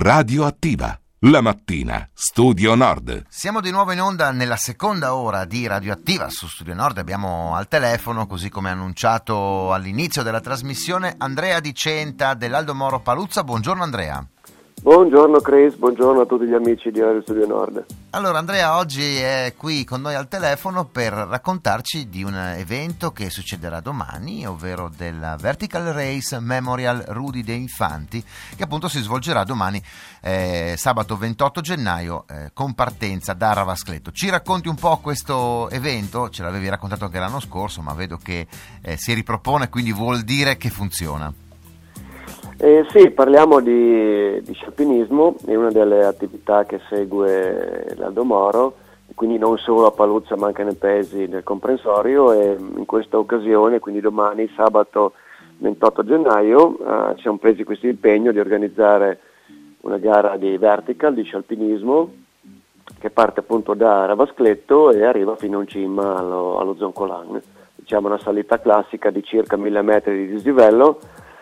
Radioattiva, la mattina, Studio Nord. Siamo di nuovo in onda nella seconda ora di Radioattiva su Studio Nord. Abbiamo al telefono, così come annunciato all'inizio della trasmissione, Andrea Di Centa dell'Aldo Moro Paluzza. Buongiorno Andrea. Buongiorno Chris, buongiorno a tutti gli amici di Radio Studio Nord. Allora Andrea oggi è qui con noi al telefono per raccontarci di un evento che succederà domani, ovvero della Vertical Race Memorial Rudy De Infanti, che appunto si svolgerà domani sabato 28 gennaio con partenza da Ravascletto. Ci racconti un po' questo evento? Ce l'avevi raccontato anche l'anno scorso, ma vedo che si ripropone, quindi vuol dire che funziona. Sì, parliamo di scialpinismo, è una delle attività che segue l'Aldo Moro, quindi non solo a Paluzza ma anche nei paesi del comprensorio, e in questa occasione, quindi domani sabato 28 gennaio, ci siamo presi questo impegno di organizzare una gara di vertical, di scialpinismo, che parte appunto da Ravascletto e arriva fino in cima allo Zoncolan. Diciamo una salita classica di circa 1000 metri di dislivello,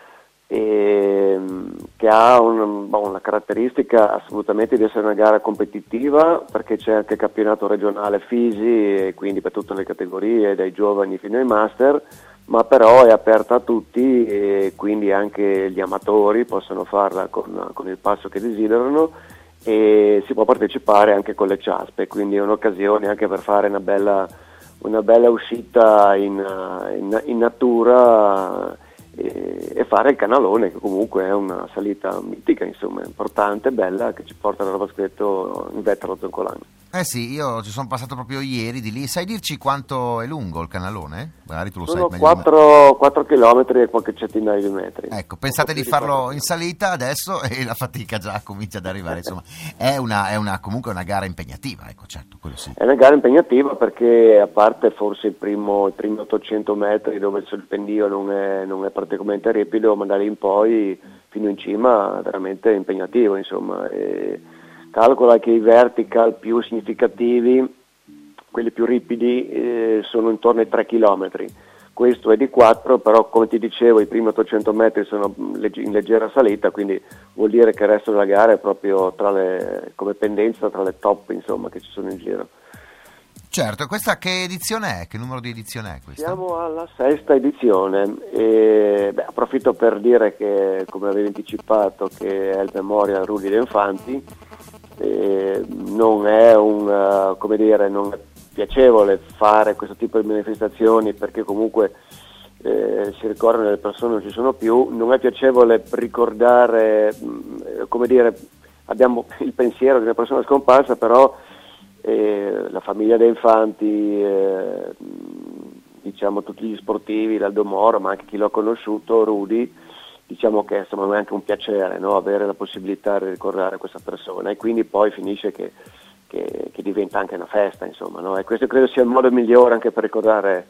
e che ha una caratteristica assolutamente di essere una gara competitiva, perché c'è anche campionato regionale Fisi e quindi per tutte le categorie, dai giovani fino ai master, ma però è aperta a tutti e quindi anche gli amatori possono farla con il passo che desiderano, e si può partecipare anche con le ciaspe, quindi è un'occasione anche per fare una bella uscita in natura e fare il canalone, che comunque è una salita mitica, insomma, importante, bella, che ci porta da Ravascletto in vetta allo Zoncolan. Sì, io ci sono passato proprio ieri di lì. Sai dirci quanto è lungo il canalone? Magari tu lo Sono sai meglio. 4 chilometri e qualche centinaio di metri. Ecco, pensate di farlo in salita adesso e la fatica già comincia ad arrivare. Insomma, è comunque una gara impegnativa, ecco, certo, quello sì. È una gara impegnativa perché, a parte forse i primi 800 metri dove il pendio non è praticamente ripido, ma da lì in poi fino in cima veramente impegnativo, insomma. Calcola che i vertical più significativi, quelli più ripidi, sono intorno ai 3 chilometri. Questo è di 4, però come ti dicevo i primi 800 metri sono in leggera salita, quindi vuol dire che il resto della gara è proprio come pendenza tra le top, insomma, che ci sono in giro. Certo, questa che edizione è? Che numero di edizione è questa? Siamo alla 6ª edizione e approfitto per dire che, come avevi anticipato, che è il Memorial Rudy De Infanti. Non è non è piacevole fare questo tipo di manifestazioni, perché comunque si ricordano delle persone, non ci sono più. Non è piacevole ricordare, abbiamo il pensiero di una persona scomparsa, però la famiglia dei Infanti, diciamo tutti gli sportivi, l'Aldo Moro, ma anche chi l'ha conosciuto, Rudy, diciamo che insomma è anche un piacere, no? Avere la possibilità di ricordare questa persona, e quindi poi finisce che diventa anche una festa, insomma, no? E questo credo sia il modo migliore anche per ricordare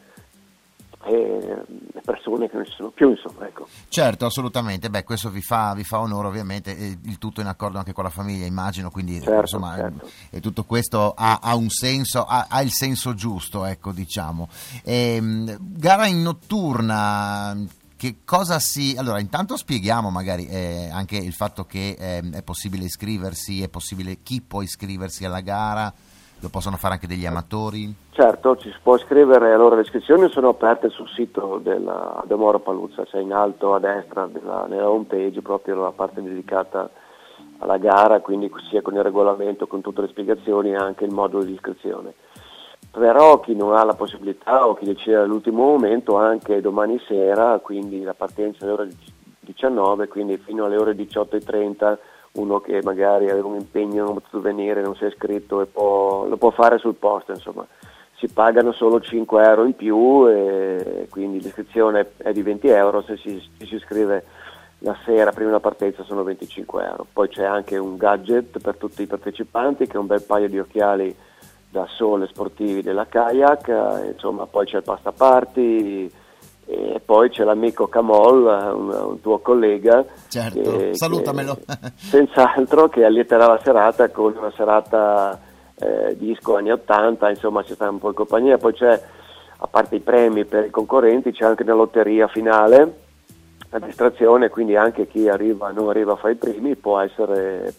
le persone che non ci sono più, insomma, ecco. Certo, assolutamente. Questo vi fa onore, ovviamente, il tutto in accordo anche con la famiglia, immagino, quindi certo, insomma certo. E tutto questo ha un senso, ha il senso giusto, ecco, diciamo. Gara in notturna. Che cosa allora intanto spieghiamo magari anche il fatto che è possibile iscriversi, chi può iscriversi alla gara, lo possono fare anche degli amatori? Certo, ci si può iscrivere. Allora le iscrizioni sono aperte sul sito dell'Aldo Moro Paluzza, c'è in alto a destra nella home page proprio la parte dedicata alla gara, quindi sia con il regolamento, con tutte le spiegazioni e anche il modulo di iscrizione. Però chi non ha la possibilità o chi decide all'ultimo momento, anche domani sera, quindi la partenza alle ore 19, quindi fino alle ore 18:30, uno che magari aveva un impegno, non ha potuto venire, non si è iscritto, lo può fare sul posto, insomma. Si pagano solo 5 euro in più e quindi l'iscrizione è di 20 euro, se si iscrive la sera prima della partenza sono 25 euro. Poi c'è anche un gadget per tutti i partecipanti, che è un bel paio di occhiali da sole sportivi della Kayak, insomma. Poi c'è il pasta party e poi c'è l'amico Camol, un tuo collega, certo, salutamelo, senz'altro, che allieterà la serata con una serata disco anni 80, insomma ci sta un po' in compagnia. Poi c'è, a parte i premi per i concorrenti, c'è anche una lotteria finale la distrazione, quindi anche chi non arriva a fare i primi può essere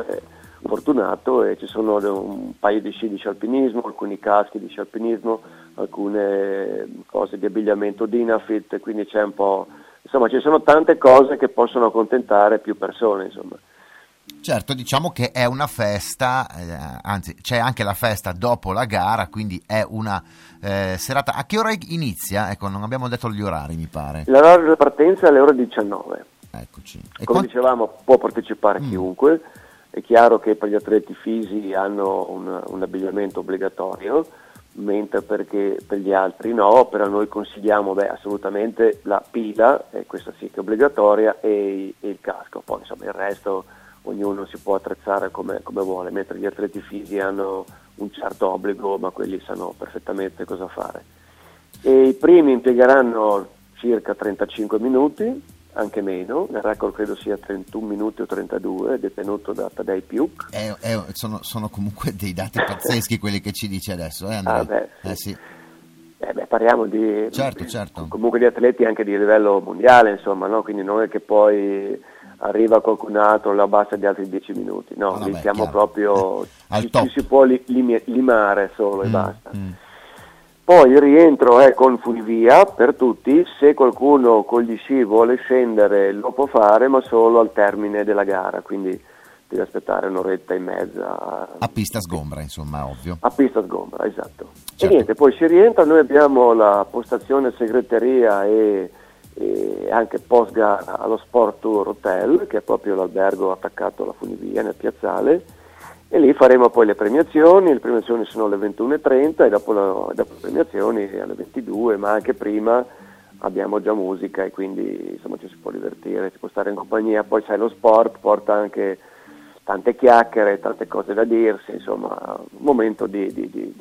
fortunato, e ci sono un paio di sci di sci alpinismo, alcuni caschi di sci alpinismo, alcune cose di abbigliamento Dynafit, quindi c'è un po', insomma ci sono tante cose che possono accontentare più persone, insomma. Certo, diciamo che è una festa, anzi c'è anche la festa dopo la gara, quindi è una serata. A che ora inizia? Ecco, non abbiamo detto gli orari, mi pare. L'orario di partenza è alle ore 19. Eccoci. Come dicevamo, può partecipare chiunque. È chiaro che per gli atleti fisi hanno un abbigliamento obbligatorio, mentre perché per gli altri no, però noi consigliamo assolutamente la pila, questa sì che è obbligatoria, e il casco. Poi insomma il resto ognuno si può attrezzare come vuole, mentre gli atleti fisi hanno un certo obbligo, ma quelli sanno perfettamente cosa fare. E i primi impiegheranno circa 35 minuti, anche meno, il record credo sia 31 minuti o 32, detenuto da Tadej Piuk. Sono comunque dei dati pazzeschi quelli che ci dice adesso, Andrea? Sì. Parliamo di certo. Comunque di atleti anche di livello mondiale, insomma, no? Quindi non è che poi arriva qualcun altro, la abbassa di altri 10 minuti, no, lì siamo proprio ci si può limare solo e basta. Poi il rientro è con funivia per tutti, se qualcuno con gli sci vuole scendere lo può fare, ma solo al termine della gara, quindi deve aspettare un'oretta e mezza. A pista sgombra, insomma, ovvio. A pista sgombra, esatto. Certo. E niente, poi si rientra, noi abbiamo la postazione segreteria e anche post gara allo Sport Tour Hotel, che è proprio l'albergo attaccato alla funivia nel piazzale, e lì faremo poi le premiazioni sono alle 21:30 e dopo le premiazioni alle 22, ma anche prima abbiamo già musica e quindi insomma ci si può divertire, si può stare in compagnia, poi sai lo sport porta anche tante chiacchiere, tante cose da dirsi, insomma un momento di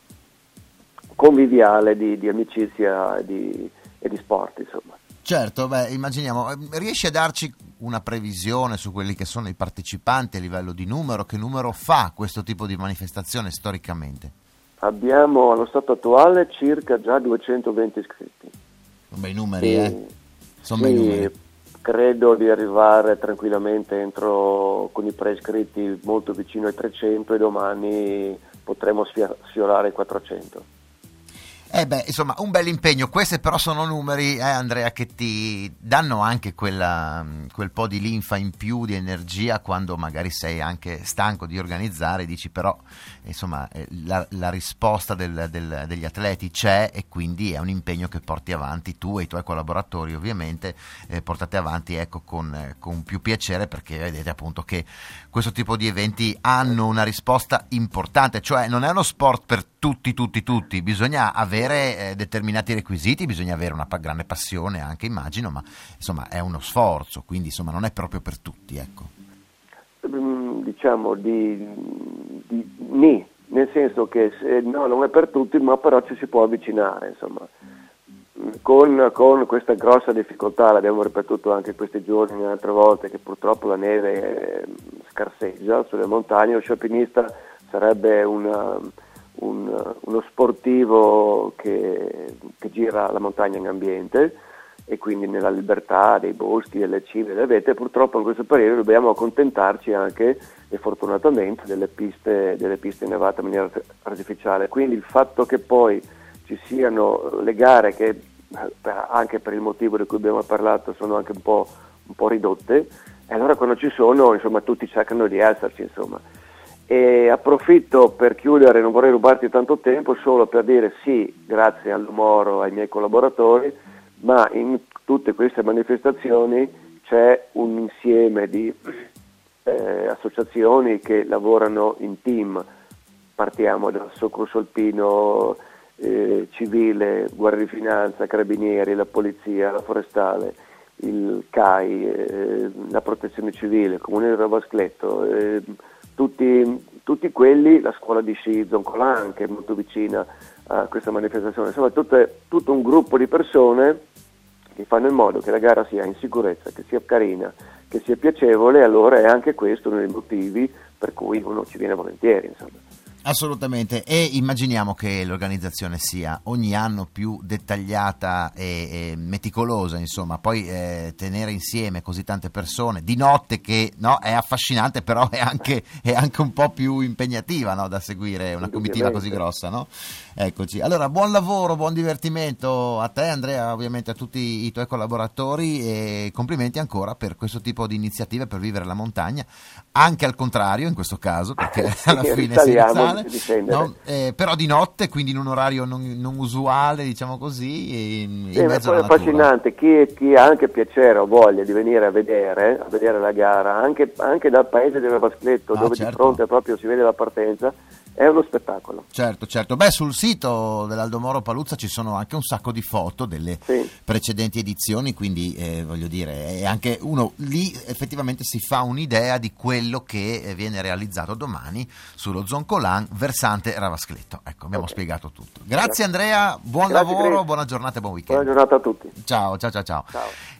conviviale, di amicizia e di sport, insomma. Certo, immaginiamo, riesci a darci una previsione su quelli che sono i partecipanti a livello di numero? Che numero fa questo tipo di manifestazione storicamente? Abbiamo allo stato attuale circa già 220 iscritti. Sono bei numeri, Sono bei numeri. Credo di arrivare tranquillamente con i preiscritti molto vicino ai 300 e domani potremo sfiorare i 400. Insomma, un bel impegno. Questi però sono numeri, Andrea, che ti danno anche quel po' di linfa in più, di energia, quando magari sei anche stanco di organizzare, dici però, insomma, la risposta degli atleti c'è, e quindi è un impegno che porti avanti tu e i tuoi collaboratori, ovviamente, portate avanti con più piacere, perché vedete appunto che questo tipo di eventi hanno una risposta importante, cioè non è uno sport per tutti, bisogna avere determinati requisiti, bisogna avere una grande passione anche, immagino, ma insomma è uno sforzo, quindi insomma non è proprio per tutti, ecco. Diciamo nel senso che no, non è per tutti, ma però ci si può avvicinare, insomma. Con questa grossa difficoltà, l'abbiamo ripetuto anche questi giorni e altre volte, che purtroppo la neve scarseggia sulle montagne, lo sci alpinista sarebbe uno sportivo che gira la montagna in ambiente e quindi nella libertà dei boschi, delle cime, delle vette. Purtroppo in questo periodo dobbiamo accontentarci anche, e fortunatamente, delle piste innevate in maniera artificiale, quindi il fatto che poi ci siano le gare che anche per il motivo di cui abbiamo parlato sono anche un po' ridotte, e allora quando ci sono, insomma, tutti cercano di esserci, insomma. E approfitto per chiudere, non vorrei rubarti tanto tempo, solo per dire sì, grazie all'Umoro, ai miei collaboratori, ma in tutte queste manifestazioni c'è un insieme di associazioni che lavorano in team. Partiamo dal soccorso alpino, civile, guardia di finanza, carabinieri, la polizia, la forestale, il CAI, la protezione civile, il comune di Ravascletto, tutti quelli, la scuola di sci Zoncolan, che è molto vicina a questa manifestazione, insomma tutto un gruppo di persone che fanno in modo che la gara sia in sicurezza, che sia carina, che sia piacevole. Allora è anche questo uno dei motivi per cui uno ci viene volentieri, insomma. Assolutamente, e immaginiamo che l'organizzazione sia ogni anno più dettagliata e meticolosa, insomma, poi tenere insieme così tante persone di notte, che no, è affascinante, però è anche un po' più impegnativa, no, da seguire una comitiva così grossa, no? Eccoci, allora buon lavoro, buon divertimento a te Andrea, ovviamente a tutti i tuoi collaboratori, e complimenti ancora per questo tipo di iniziative per vivere la montagna, anche al contrario in questo caso, perché alla fine si risale, no? Però di notte, quindi in un orario non usuale, diciamo così, in mezzo alla natura. È affascinante, chi ha anche piacere o voglia di venire a vedere la gara, anche dal paese del Ravascletto, dove certo, di fronte proprio si vede la partenza, è uno spettacolo. Certo. Beh, sul sito dell'Aldomoro Paluzza ci sono anche un sacco di foto delle precedenti edizioni, quindi voglio dire, è anche uno lì effettivamente si fa un'idea di quello che viene realizzato domani sullo Zoncolan versante Ravascletto. Ecco, abbiamo spiegato tutto. Grazie Andrea, buon lavoro, buona giornata e buon weekend. Buona giornata a tutti. Ciao. Ciao.